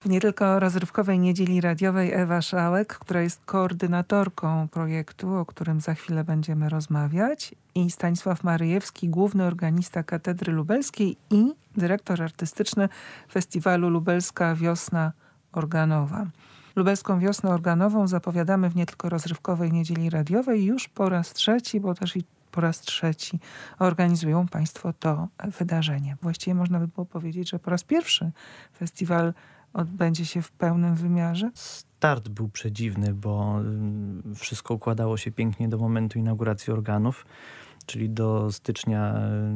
W nie tylko rozrywkowej niedzieli radiowej Ewa Szałek, która jest koordynatorką projektu, o którym za chwilę będziemy rozmawiać, i Stanisław Maryjewski, główny organista Katedry Lubelskiej i dyrektor artystyczny Festiwalu Lubelska Wiosna Organowa. Lubelską Wiosnę Organową zapowiadamy w nie tylko rozrywkowej niedzieli radiowej już po raz trzeci, bo też i po raz trzeci organizują Państwo to wydarzenie. Właściwie można by było powiedzieć, że po raz pierwszy festiwal odbędzie się w pełnym wymiarze. Start był przedziwny, bo wszystko układało się pięknie do momentu inauguracji organów, czyli do stycznia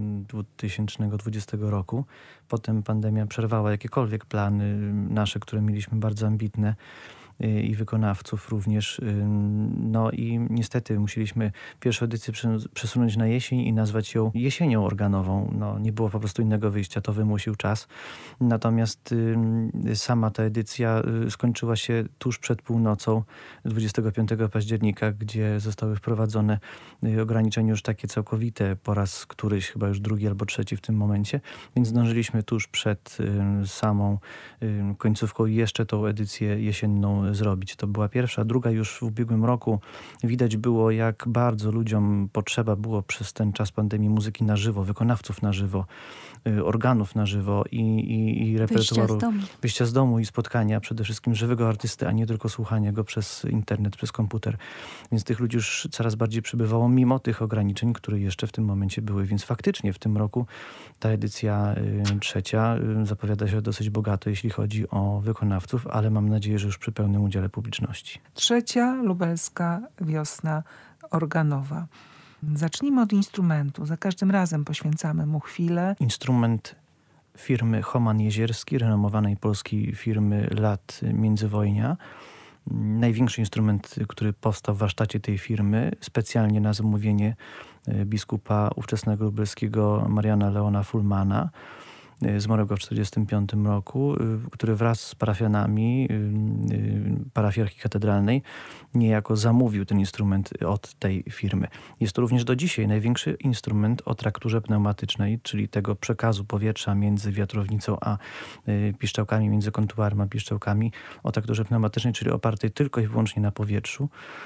2020 roku. Potem pandemia przerwała jakiekolwiek plany nasze, które mieliśmy bardzo ambitne, i wykonawców również. No i niestety musieliśmy pierwszą edycję przesunąć na jesień i nazwać ją jesienią organową. No, nie było po prostu innego wyjścia, to wymusił czas. Natomiast sama ta edycja skończyła się tuż przed północą 25 października, gdzie zostały wprowadzone ograniczenia już takie całkowite, po raz któryś, chyba już drugi albo trzeci w tym momencie, więc zdążyliśmy tuż przed samą końcówką jeszcze tą edycję jesienną zrobić. To była pierwsza. Druga już w ubiegłym roku widać było, jak bardzo ludziom potrzeba było przez ten czas pandemii muzyki na żywo, wykonawców na żywo, organów na żywo i repertuaru. Wyjścia z domu i spotkania przede wszystkim żywego artysty, a nie tylko słuchania go przez internet, przez komputer. Więc tych ludzi już coraz bardziej przybywało, mimo tych ograniczeń, które jeszcze w tym momencie były. Więc faktycznie w tym roku ta edycja trzecia zapowiada się dosyć bogato, jeśli chodzi o wykonawców, ale mam nadzieję, że już przy pełnym udziale publiczności. Trzecia Lubelska Wiosna Organowa. Zacznijmy od instrumentu. Za każdym razem poświęcamy mu chwilę. Instrument firmy Homan Jezierski, renomowanej polskiej firmy lat międzywojnia. Największy instrument, który powstał w warsztacie tej firmy, specjalnie na zamówienie biskupa ówczesnego lubelskiego Mariana Leona Fulmana, zmarłego w 1945 roku, który wraz z parafianami parafii archikatedralnej niejako zamówił ten instrument od tej firmy. Jest to również do dzisiaj największy instrument o trakturze pneumatycznej, czyli tego przekazu powietrza między wiatrownicą a piszczałkami, między kontuarem a piszczałkami, o trakturze pneumatycznej, czyli opartej tylko i wyłącznie na powietrzu.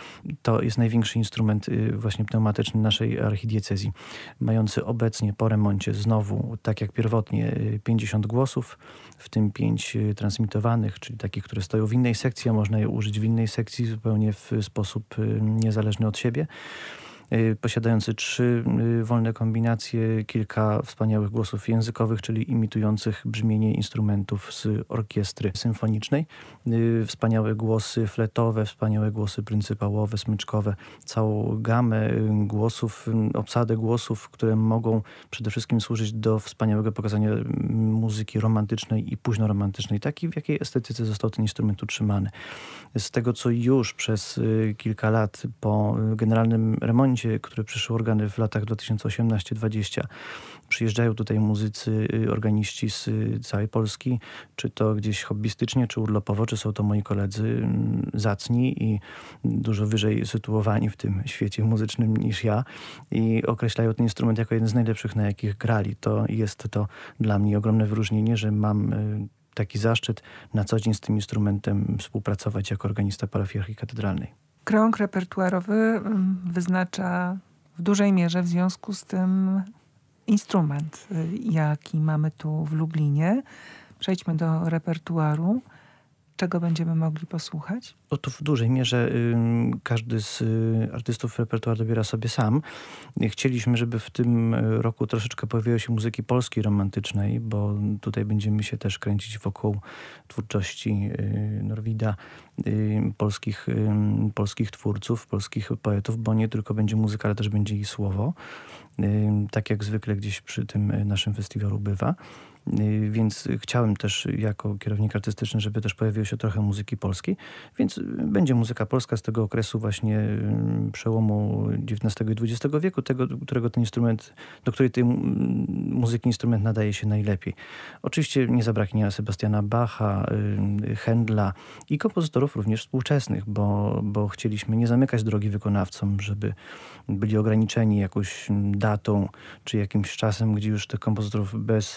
To jest największy instrument właśnie pneumatyczny naszej archidiecezji, mający obecnie po remoncie znowu, tak jak pierwotnie, 50 głosów, w tym 5 transmitowanych, czyli takich, które stoją w innej sekcji, a można je użyć w innej sekcji zupełnie w sposób niezależny od siebie. Posiadający 3 wolne kombinacje, kilka wspaniałych głosów językowych, czyli imitujących brzmienie instrumentów z orkiestry symfonicznej. Wspaniałe głosy fletowe, wspaniałe głosy pryncypałowe, smyczkowe, całą gamę głosów, obsadę głosów, które mogą przede wszystkim służyć do wspaniałego pokazania muzyki romantycznej i późnoromantycznej, takiej, w jakiej estetyce został ten instrument utrzymany. Z tego, co już przez kilka lat po generalnym remoncie, które przyszły organy w latach 2018-2020, przyjeżdżają tutaj muzycy, organiści z całej Polski, czy to gdzieś hobbystycznie, czy urlopowo, czy są to moi koledzy zacni i dużo wyżej sytuowani w tym świecie muzycznym niż ja i określają ten instrument jako jeden z najlepszych, na jakich grali. To jest to dla mnie ogromne wyróżnienie, że mam taki zaszczyt na co dzień z tym instrumentem współpracować jako organista parafii archikatedralnej. Krąg repertuarowy wyznacza w dużej mierze w związku z tym instrument, jaki mamy tu w Lublinie. Przejdźmy do repertuaru. Czego będziemy mogli posłuchać? To w dużej mierze każdy z artystów repertuar dobiera sobie sam. Chcieliśmy, żeby w tym roku troszeczkę pojawiło się muzyki polskiej romantycznej, bo tutaj będziemy się też kręcić wokół twórczości Norwida, polskich twórców, polskich poetów, bo nie tylko będzie muzyka, ale też będzie i słowo. Tak jak zwykle gdzieś przy tym naszym festiwalu bywa. Więc chciałem też jako kierownik artystyczny, żeby też pojawiło się trochę muzyki polskiej, więc będzie muzyka polska z tego okresu właśnie przełomu XIX i XX wieku, do której tej muzyki instrument nadaje się najlepiej. Oczywiście nie zabraknie Sebastiana Bacha, Händla i kompozytorów również współczesnych, bo chcieliśmy nie zamykać drogi wykonawcom, żeby byli ograniczeni jakąś datą czy jakimś czasem, gdzie już tych kompozytorów bez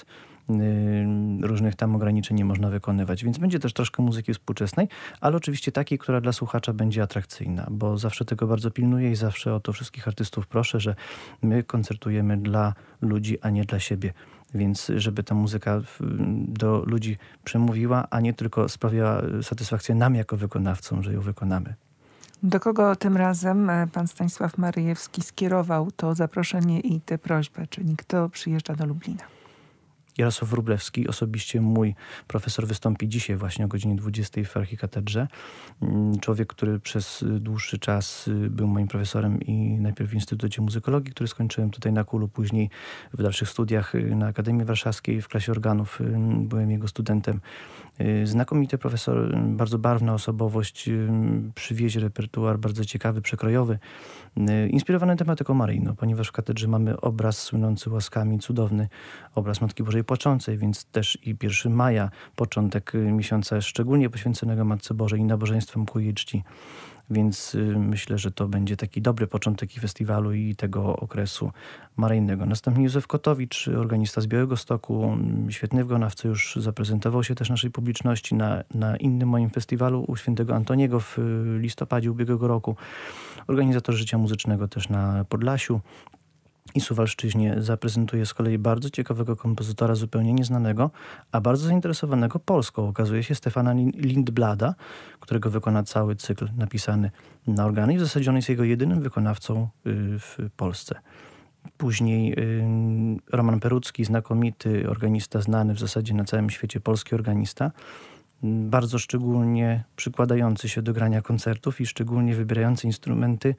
różnych tam ograniczeń nie można wykonywać. Więc będzie też troszkę muzyki współczesnej, ale oczywiście takiej, która dla słuchacza będzie atrakcyjna, bo zawsze tego bardzo pilnuję i zawsze o to wszystkich artystów proszę, że my koncertujemy dla ludzi, a nie dla siebie. Więc żeby ta muzyka do ludzi przemówiła, a nie tylko sprawiała satysfakcję nam jako wykonawcom, że ją wykonamy. Do kogo tym razem pan Stanisław Maryjewski skierował to zaproszenie i tę prośbę? Czyli kto przyjeżdża do Lublina? Jarosław Wróblewski, osobiście mój profesor, wystąpi dzisiaj właśnie o godzinie 20 w Archikatedrze. Człowiek, który przez dłuższy czas był moim profesorem i najpierw w Instytucie Muzykologii, który skończyłem tutaj na KUL-u, później w dalszych studiach na Akademii Warszawskiej w klasie organów byłem jego studentem. Znakomity profesor, bardzo barwna osobowość, przywiezie repertuar bardzo ciekawy, przekrojowy, inspirowany tematyką maryjną, ponieważ w katedrze mamy obraz słynący łaskami, cudowny obraz Matki Bożej Płaczącej, więc też i 1 maja, początek miesiąca szczególnie poświęconego Matce Bożej i nabożeństwom ku jej czci. Więc myślę, że to będzie taki dobry początek i festiwalu, i tego okresu maryjnego. Następnie Józef Kotowicz, organista z Białegostoku, świetny wykonawca, już zaprezentował się też naszej publiczności na innym moim festiwalu u Świętego Antoniego w listopadzie ubiegłego roku. Organizator życia muzycznego też na Podlasiu i Suwalszczyźnie zaprezentuje z kolei bardzo ciekawego kompozytora, zupełnie nieznanego, a bardzo zainteresowanego Polską. Okazuje się Stefana Lindblada, którego wykona cały cykl napisany na organy i w zasadzie on jest jego jedynym wykonawcą w Polsce. Później Roman Perucki, znakomity organista, znany w zasadzie na całym świecie, polski organista, bardzo szczególnie przykładający się do grania koncertów i szczególnie wybierający instrumenty,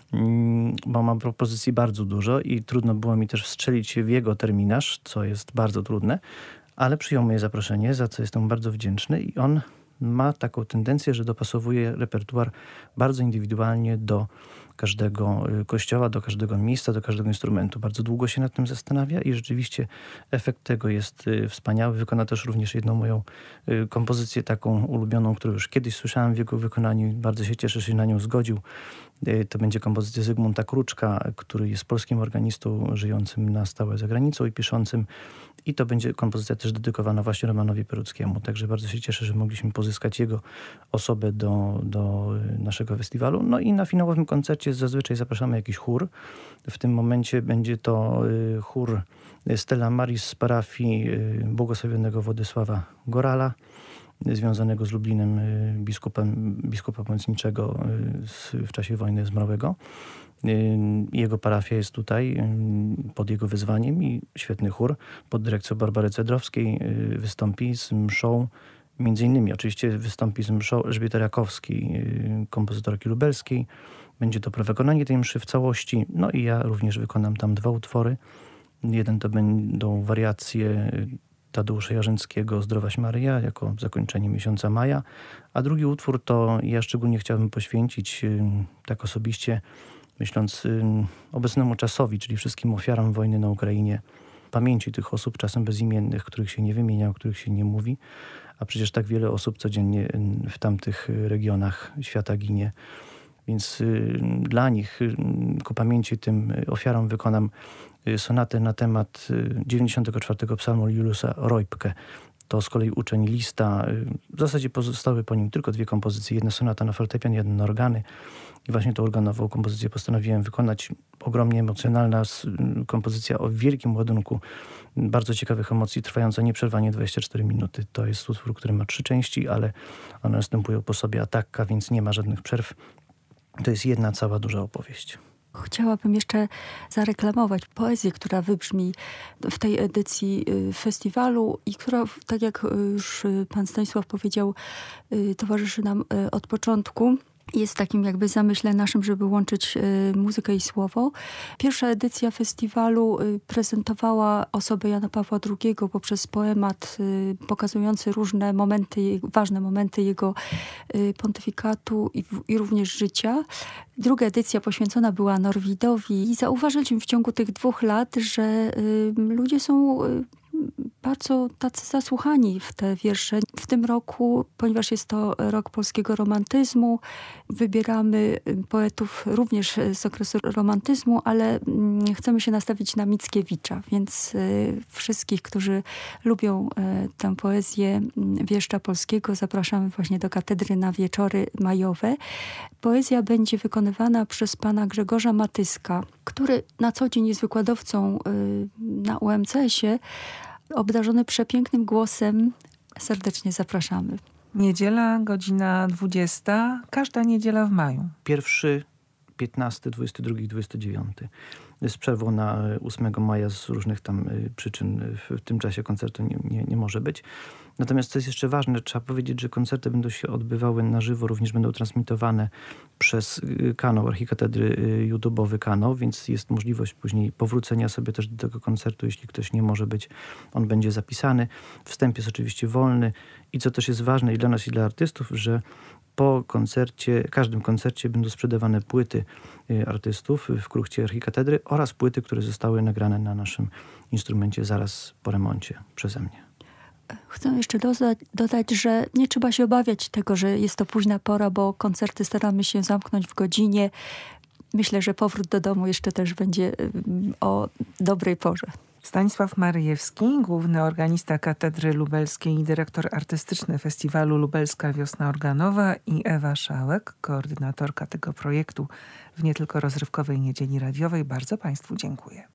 bo mam propozycji bardzo dużo i trudno było mi też wstrzelić się w jego terminarz, co jest bardzo trudne, ale przyjął moje zaproszenie, za co jestem bardzo wdzięczny, i on ma taką tendencję, że dopasowuje repertuar bardzo indywidualnie do każdego kościoła, do każdego miejsca, do każdego instrumentu. Bardzo długo się nad tym zastanawia i rzeczywiście efekt tego jest wspaniały. Wykona też również jedną moją kompozycję taką ulubioną, którą już kiedyś słyszałem w jego wykonaniu i bardzo się cieszę, że się na nią zgodził. To będzie kompozycja Zygmunta Kruczka, który jest polskim organistą żyjącym na stałe za granicą i piszącym. I to będzie kompozycja też dedykowana właśnie Romanowi Peruckiemu. Także bardzo się cieszę, że mogliśmy pozyskać jego osobę do naszego festiwalu. No i na finałowym koncercie zazwyczaj zapraszamy jakiś chór. W tym momencie będzie to chór Stella Maris z parafii błogosławionego Władysława Gorala, związanego z Lublinem, biskupa pomocniczego w czasie wojny zmarłego. Jego parafia jest tutaj pod jego wyzwaniem i świetny chór pod dyrekcją Barbary Cedrowskiej wystąpi z mszą, między innymi oczywiście wystąpi z mszą Elżbiety Rakowskiej, kompozytorki lubelskiej. Będzie to wykonanie tej mszy w całości, no i ja również wykonam tam 2 utwory. Jeden to będą wariacje Tadeusza Jarzęckiego Zdrowaś Maryja jako zakończenie miesiąca maja, a drugi utwór to ja szczególnie chciałbym poświęcić tak osobiście, myśląc obecnemu czasowi, czyli wszystkim ofiarom wojny na Ukrainie, pamięci tych osób, czasem bezimiennych, których się nie wymienia, o których się nie mówi, a przecież tak wiele osób codziennie w tamtych regionach świata ginie. Więc dla nich, ku pamięci tym ofiarom, wykonam sonatę na temat 94 psalmu Juliusza Rojpke. To z kolei uczeń Lista. W zasadzie pozostały po nim tylko 2 kompozycje. Jedna sonata na fortepian, jedna na organy. I właśnie tą organową kompozycję postanowiłem wykonać. Ogromnie emocjonalna kompozycja o wielkim ładunku bardzo ciekawych emocji, trwająca nieprzerwanie 24 minuty. To jest utwór, który ma 3 części, ale one następują po sobie atakka, więc nie ma żadnych przerw. To jest jedna cała duża opowieść. Chciałabym jeszcze zareklamować poezję, która wybrzmi w tej edycji festiwalu i która, tak jak już pan Stanisław powiedział, towarzyszy nam od początku. Jest takim jakby zamyśle naszym, żeby łączyć muzykę i słowo. Pierwsza edycja festiwalu prezentowała osobę Jana Pawła II poprzez poemat pokazujący różne momenty, ważne momenty jego pontyfikatu i również życia. Druga edycja poświęcona była Norwidowi i zauważyliśmy w ciągu tych 2 lat, że ludzie są bardzo tacy zasłuchani w te wiersze. W tym roku, ponieważ jest to rok polskiego romantyzmu, wybieramy poetów również z okresu romantyzmu, ale chcemy się nastawić na Mickiewicza, więc wszystkich, którzy lubią tę poezję wieszcza polskiego, zapraszamy właśnie do katedry na wieczory majowe. Poezja będzie wykonywana przez pana Grzegorza Matyska, który na co dzień jest wykładowcą na UMCS-ie, obdarzony przepięknym głosem. Serdecznie zapraszamy. Niedziela, godzina 20. Każda niedziela w maju. 1, 15, 22 i 29. Z przerwą na 8 maja z różnych tam przyczyn w tym czasie koncertu nie może być. Natomiast co jest jeszcze ważne, trzeba powiedzieć, że koncerty będą się odbywały na żywo, również będą transmitowane przez kanał Archikatedry, YouTube'owy kanał, więc jest możliwość później powrócenia sobie też do tego koncertu, jeśli ktoś nie może być, on będzie zapisany. Wstęp jest oczywiście wolny i co też jest ważne i dla nas, i dla artystów, że po koncercie, każdym koncercie będą sprzedawane płyty artystów w kruchcie Archikatedry oraz płyty, które zostały nagrane na naszym instrumencie zaraz po remoncie przeze mnie. Chcę jeszcze dodać, że nie trzeba się obawiać tego, że jest to późna pora, bo koncerty staramy się zamknąć w godzinie. Myślę, że powrót do domu jeszcze też będzie o dobrej porze. Stanisław Maryjewski, główny organista Katedry Lubelskiej i dyrektor artystyczny Festiwalu Lubelska Wiosna Organowa, i Ewa Szałek, koordynatorka tego projektu w nie tylko rozrywkowej niedzieli radiowej. Bardzo Państwu dziękuję.